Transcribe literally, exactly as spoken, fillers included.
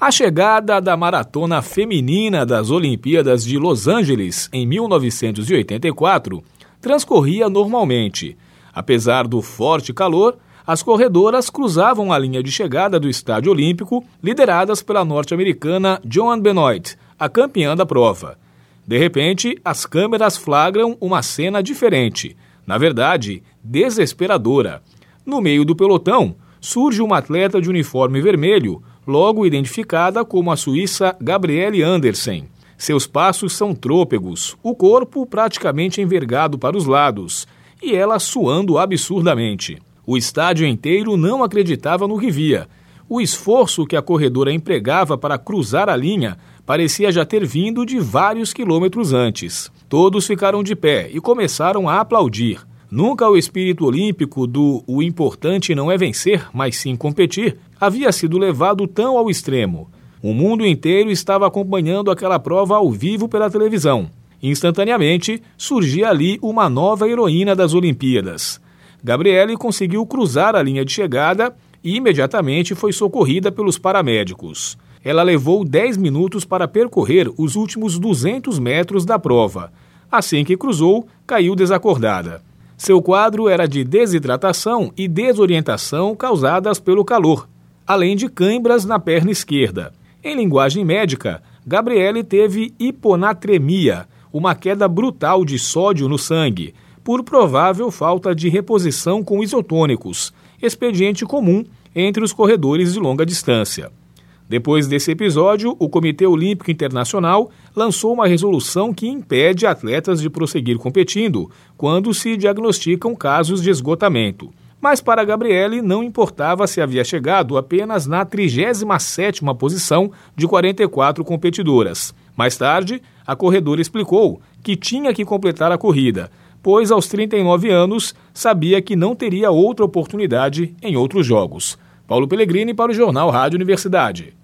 A chegada da maratona feminina das Olimpíadas de Los Angeles em mil novecentos e oitenta e quatro transcorria normalmente. Apesar do forte calor, as corredoras cruzavam a linha de chegada do Estádio Olímpico, lideradas pela norte-americana Joan Benoit, a campeã da prova. De repente, as câmeras flagram uma cena diferente, na verdade, desesperadora. No meio do pelotão, surge uma atleta de uniforme vermelho, logo identificada como a suíça Gabriele Andersen. Seus passos são trôpegos, o corpo praticamente envergado para os lados, e ela suando absurdamente. O estádio inteiro não acreditava no que via. O esforço que a corredora empregava para cruzar a linha parecia já ter vindo de vários quilômetros antes. Todos ficaram de pé e começaram a aplaudir. Nunca o espírito olímpico do "o importante não é vencer, mas sim competir" havia sido levado tão ao extremo. O mundo inteiro estava acompanhando aquela prova ao vivo pela televisão. Instantaneamente, surgia ali uma nova heroína das Olimpíadas. Gabriele conseguiu cruzar a linha de chegada e imediatamente foi socorrida pelos paramédicos. Ela levou dez minutos para percorrer os últimos duzentos metros da prova. Assim que cruzou, caiu desacordada. Seu quadro era de desidratação e desorientação causadas pelo calor, além de cãibras na perna esquerda. Em linguagem médica, Gabriele teve hiponatremia, uma queda brutal de sódio no sangue, por provável falta de reposição com isotônicos, expediente comum entre os corredores de longa distância. Depois desse episódio, o Comitê Olímpico Internacional lançou uma resolução que impede atletas de prosseguir competindo quando se diagnosticam casos de esgotamento. Mas para Gabriele não importava se havia chegado apenas na trigésima sétima posição de quarenta e quatro competidoras. Mais tarde, a corredora explicou que tinha que completar a corrida, pois aos trinta e nove anos sabia que não teria outra oportunidade em outros jogos. Paulo Pellegrini para o Jornal Rádio Universidade.